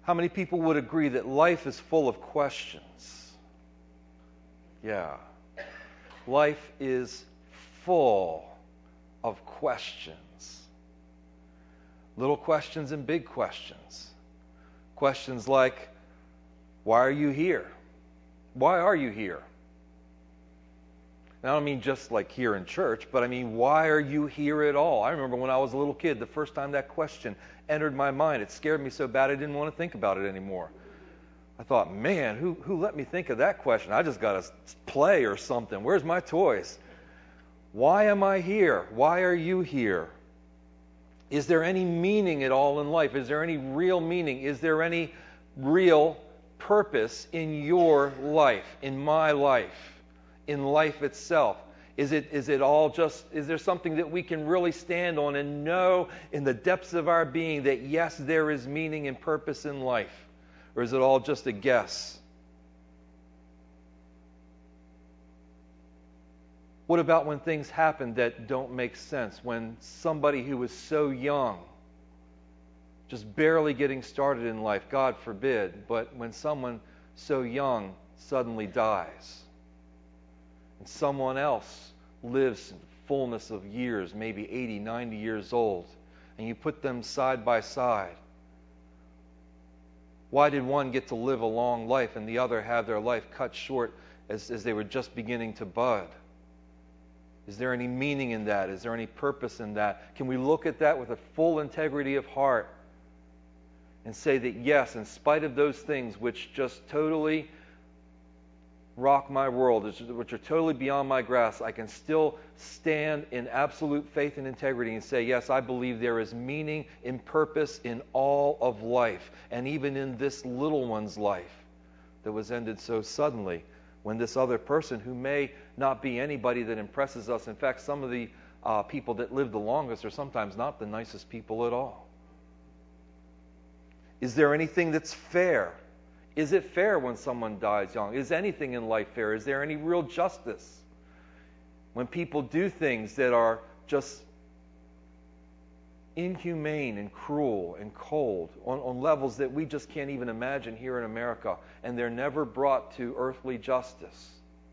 How many people would agree that life is full of questions? Yeah. Life is full of questions. Little questions and big questions. Questions like, why are you here? Why are you here? And I don't mean just like here in church, but I mean, why are you here at all? I remember when I was a little kid, the first time that question entered my mind, it scared me so bad I didn't want to think about it anymore. I thought, man, who let me think of that question? I just got to play or something. Where's my toys? Why am I here? Why are you here? Is there any meaning at all in life? Is there any real meaning? Is there any real purpose in your life, in my life, in life itself? Is it all just, is there something that we can really stand on and know in the depths of our being that yes, there is meaning and purpose in life? Or is it all just a guess? What about when things happen that don't make sense? When somebody who was so young, just barely getting started in life, God forbid, but when someone so young suddenly dies, and someone else lives in fullness of years, maybe 80, 90 years old, and you put them side by side, why did one get to live a long life and the other have their life cut short as they were just beginning to bud? Is there any meaning in that? Is there any purpose in that? Can we look at that with a full integrity of heart and say that yes, in spite of those things which just totally rock my world, which are totally beyond my grasp, I can still stand in absolute faith and integrity and say, yes, I believe there is meaning and purpose in all of life, and even in this little one's life that was ended so suddenly, when this other person, who may not be anybody that impresses us, in fact, some of the people that live the longest are sometimes not the nicest people at all. Is there anything that's fair? Is it fair when someone dies young? Is anything in life fair? Is there any real justice? When people do things that are just inhumane and cruel and cold on levels that we just can't even imagine here in America, and they're never brought to earthly justice.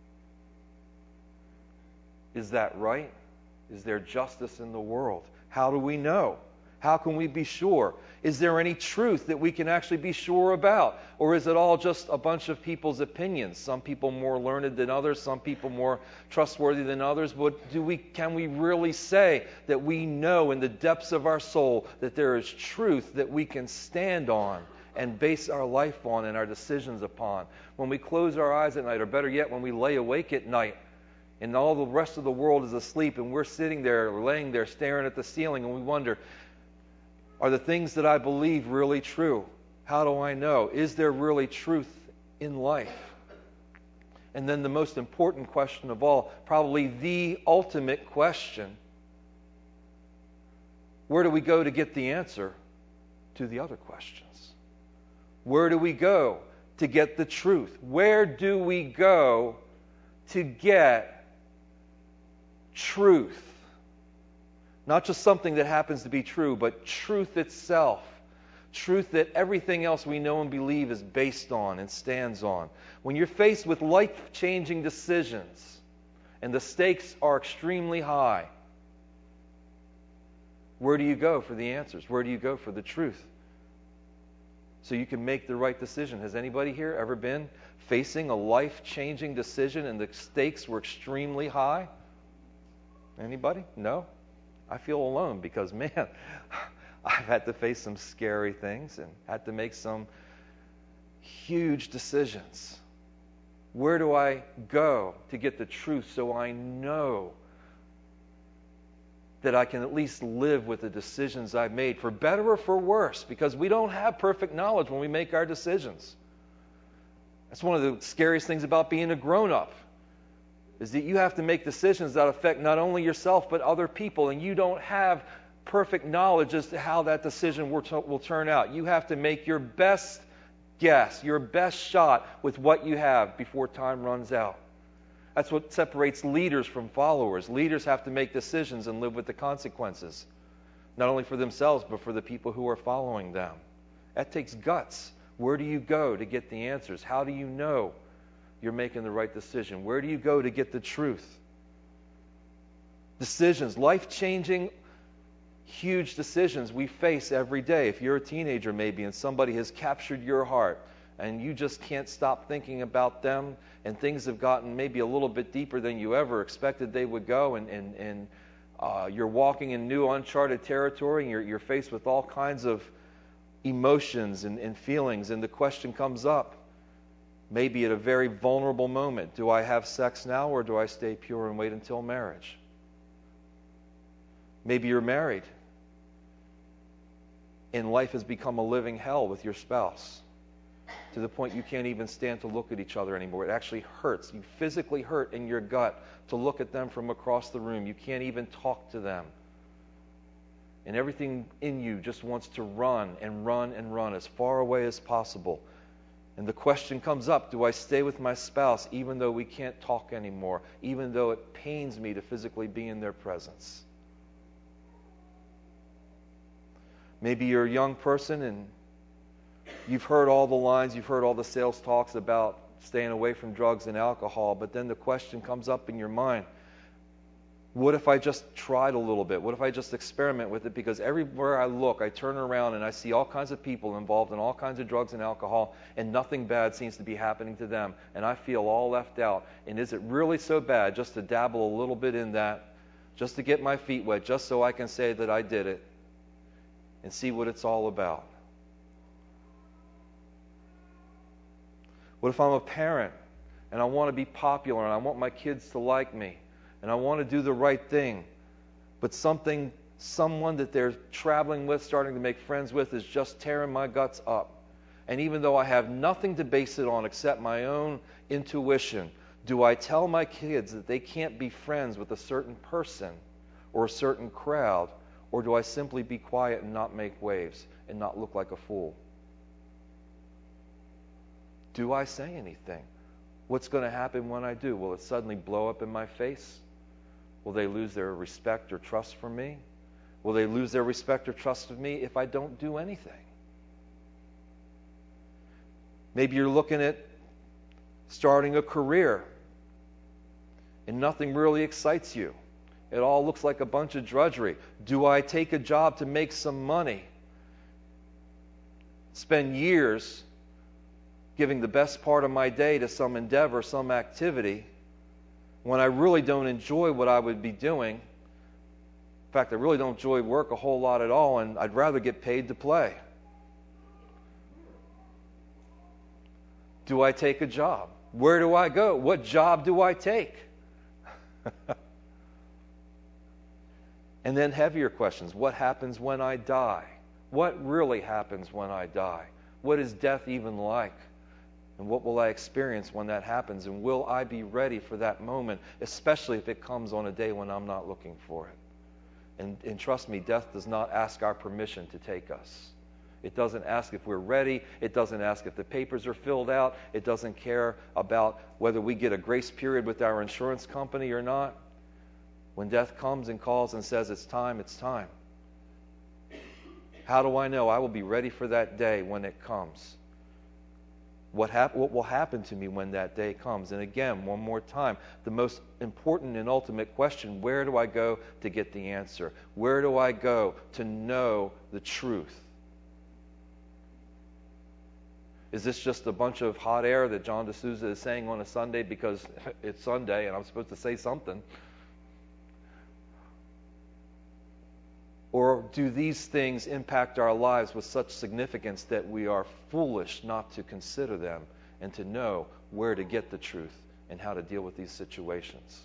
Is that right? Is there justice in the world? How do we know? How can we be sure? Is there any truth that we can actually be sure about? Or is it all just a bunch of people's opinions? Some people more learned than others, some people more trustworthy than others. But can we really say that we know in the depths of our soul that there is truth that we can stand on and base our life on and our decisions upon? When we close our eyes at night, or better yet, when we lay awake at night, and all the rest of the world is asleep, and we're sitting there, laying there, staring at the ceiling, and we wonder, are the things that I believe really true? How do I know? Is there really truth in life? And then the most important question of all, probably the ultimate question, where do we go to get the answer to the other questions? Where do we go to get the truth? Where do we go to get truth? Not just something that happens to be true, but truth itself. Truth that everything else we know and believe is based on and stands on. When you're faced with life-changing decisions and the stakes are extremely high, where do you go for the answers? Where do you go for the truth? So you can make the right decision. Has anybody here ever been facing a life-changing decision and the stakes were extremely high? Anybody? No? I feel alone because, man, I've had to face some scary things and had to make some huge decisions. Where do I go to get the truth so I know that I can at least live with the decisions I've made, for better or for worse? Because we don't have perfect knowledge when we make our decisions. That's one of the scariest things about being a grown-up, is that you have to make decisions that affect not only yourself but other people, and you don't have perfect knowledge as to how that decision will turn out. You have to make your best guess, your best shot with what you have before time runs out. That's what separates leaders from followers. Leaders have to make decisions and live with the consequences, not only for themselves but for the people who are following them. That takes guts. Where do you go to get the answers? How do you know you're making the right decision? Where do you go to get the truth? Decisions, life-changing, huge decisions we face every day. If you're a teenager maybe and somebody has captured your heart and you just can't stop thinking about them, and things have gotten maybe a little bit deeper than you ever expected they would go, and you're walking in new uncharted territory, and you're faced with all kinds of emotions and feelings, and the question comes up, maybe at a very vulnerable moment, do I have sex now or do I stay pure and wait until marriage? Maybe you're married and life has become a living hell with your spouse to the point you can't even stand to look at each other anymore. It actually hurts. You physically hurt in your gut to look at them from across the room. You can't even talk to them. And everything in you just wants to run and run and run as far away as possible. And the question comes up, do I stay with my spouse even though we can't talk anymore, even though it pains me to physically be in their presence? Maybe you're a young person and you've heard all the lines, you've heard all the sales talks about staying away from drugs and alcohol, but then the question comes up in your mind, what if I just tried a little bit? What if I just experiment with it? Because everywhere I look, I turn around and I see all kinds of people involved in all kinds of drugs and alcohol, and nothing bad seems to be happening to them, and I feel all left out. And is it really so bad just to dabble a little bit in that, just to get my feet wet, just so I can say that I did it and see what it's all about? What if I'm a parent and I want to be popular and I want my kids to like me and I want to do the right thing, but someone that they're traveling with, starting to make friends with, is just tearing my guts up? And even though I have nothing to base it on except my own intuition, do I tell my kids that they can't be friends with a certain person or a certain crowd, or do I simply be quiet and not make waves and not look like a fool? Do I say anything? What's going to happen when I do? Will it suddenly blow up in my face? Will they lose their respect or trust for me? Will they lose their respect or trust of me if I don't do anything? Maybe you're looking at starting a career and nothing really excites you. It all looks like a bunch of drudgery. Do I take a job to make some money? Spend years giving the best part of my day to some endeavor, some activity, when I really don't enjoy what I would be doing. In fact, I really don't enjoy work a whole lot at all, and I'd rather get paid to play. Do I take a job? Where do I go? What job do I take? And then heavier questions. What happens when I die? What really happens when I die? What is death even like? And what will I experience when that happens? And will I be ready for that moment, especially if it comes on a day when I'm not looking for it? And trust me, death does not ask our permission to take us. It doesn't ask if we're ready. It doesn't ask if the papers are filled out. It doesn't care about whether we get a grace period with our insurance company or not. When death comes and calls and says it's time, it's time. How do I know I will be ready for that day when it comes? What will happen to me when that day comes? And again, one more time, the most important and ultimate question, where do I go to get the answer? Where do I go to know the truth? Is this just a bunch of hot air that John D'Souza is saying on a Sunday because it's Sunday and I'm supposed to say something? Or do these things impact our lives with such significance that we are foolish not to consider them and to know where to get the truth and how to deal with these situations?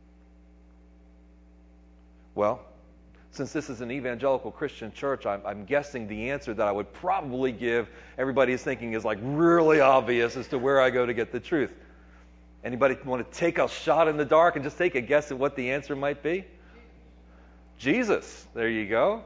Well, since this is an evangelical Christian church, I'm guessing the answer that I would probably give, everybody is thinking is like really obvious as to where I go to get the truth. Anybody want to take a shot in the dark and just take a guess at what the answer might be? Jesus. There you go.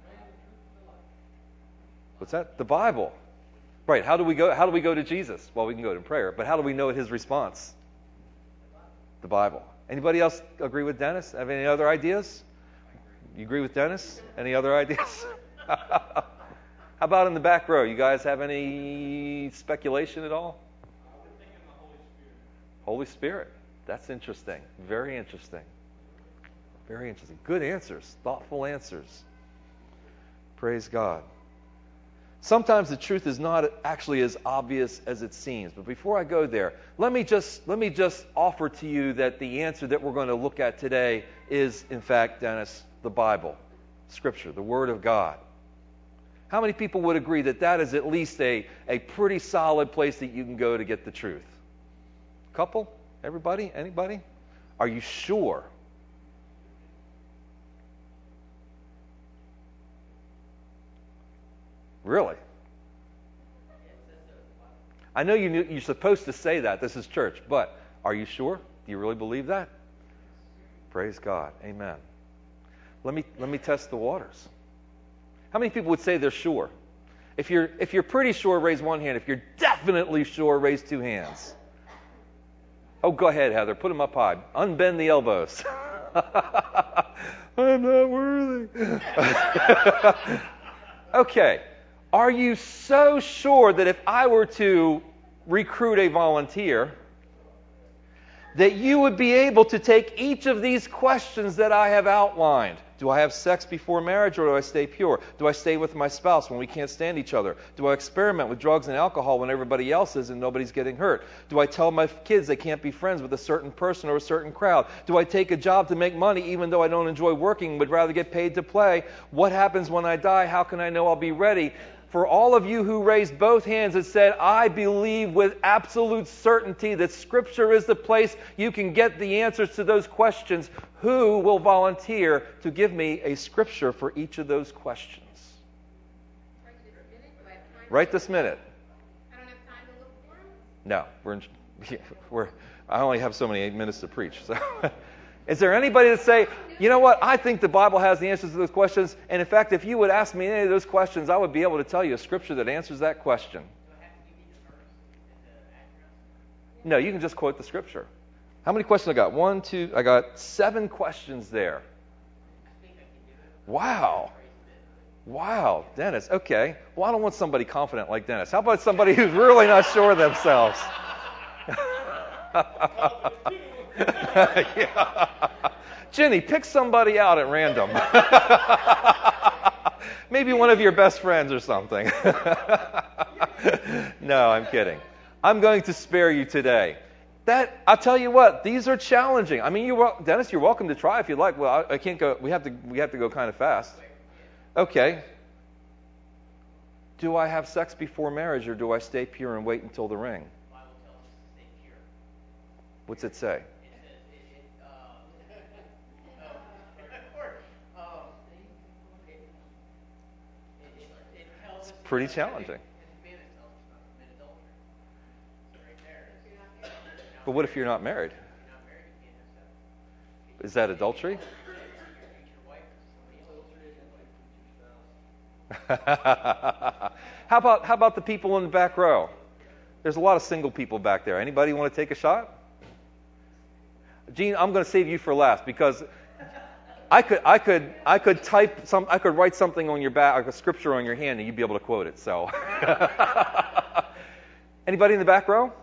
What's that? The Bible. Right. How do we go to Jesus? Well, we can go to prayer, but how do we know his response? The Bible. Anybody else agree with Dennis? Have any other ideas? You agree with Dennis? Any other ideas? How about in the back row? You guys have any speculation at all? I would think in the Holy Spirit. Holy Spirit. That's interesting. Very interesting. Very interesting. Good answers. Thoughtful answers. Praise God. Sometimes the truth is not actually as obvious as it seems. But before I go there, let me just offer to you that the answer that we're going to look at today is, in fact, Dennis, the Bible, Scripture, the Word of God. How many people would agree that that is at least a pretty solid place that you can go to get the truth? Couple? Everybody? Anybody? Are you sure? Really? I know you're supposed to say that. This is church. But are you sure? Do you really believe that? Praise God. Amen. Let me test the waters. How many people would say they're sure? If you're pretty sure, raise one hand. If you're definitely sure, raise two hands. Oh, go ahead, Heather. Put them up high. Unbend the elbows. I'm not worthy. Okay. Are you so sure that if I were to recruit a volunteer, that you would be able to take each of these questions that I have outlined? Do I have sex before marriage, or do I stay pure? Do I stay with my spouse when we can't stand each other? Do I experiment with drugs and alcohol when everybody else is and nobody's getting hurt? Do I tell my kids they can't be friends with a certain person or a certain crowd? Do I take a job to make money even though I don't enjoy working, would rather get paid to play? What happens when I die? How can I know I'll be ready? For all of you who raised both hands and said, I believe with absolute certainty that Scripture is the place you can get the answers to those questions, who will volunteer to give me a Scripture for each of those questions? Right this minute. I don't have time to look for them? No, I only have so many 8 minutes to preach. So, is there anybody that say, you know what, I think the Bible has the answers to those questions, and in fact, if you would ask me any of those questions, I would be able to tell you a Scripture that answers that question? No, you can just quote the Scripture. How many questions I got? 1, 2, I got 7 questions there. Wow. Wow, Dennis. Okay. Well, I don't want somebody confident like Dennis. How about somebody who's really not sure of themselves? Yeah. Jenny, pick somebody out at random. Maybe one of your best friends or something. No, I'm kidding. I'm going to spare you today. I'll tell you what, these are challenging. I mean, Dennis, you're welcome to try if you'd like. Well, I can't go. We have to go kind of fast. Okay. Do I have sex before marriage, or do I stay pure and wait until the ring? The Bible tells us to stay pure. What's it say? It's pretty challenging. But what if you're not married? Is that adultery? How about the people in the back row? There's a lot of single people back there. Anybody want to take a shot? Gene, I'm going to save you for last because I could write something on your back, like a scripture on your hand, and you'd be able to quote it. So, anybody in the back row?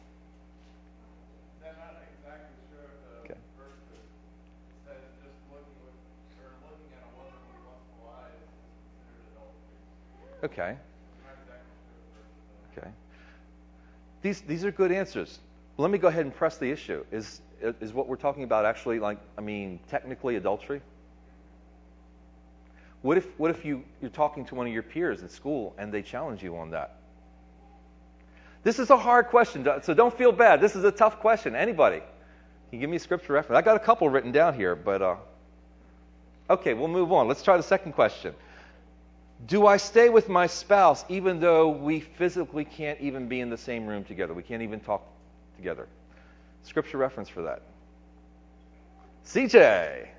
I'm not exactly sure of the verse that says just looking at a woman with lustful eyes is considered adultery. Okay. I'm not exactly sure of the verse. Okay. These are good answers. Let me go ahead and press the issue. Is what we're talking about actually technically adultery? What if you're talking to one of your peers at school and they challenge you on that? This is a hard question, so don't feel bad. This is a tough question. Anybody? Can you give me a scripture reference? I got a couple written down here, but okay, we'll move on. Let's try the second question. Do I stay with my spouse even though we physically can't even be in the same room together? We can't even talk together. Scripture reference for that. CJ.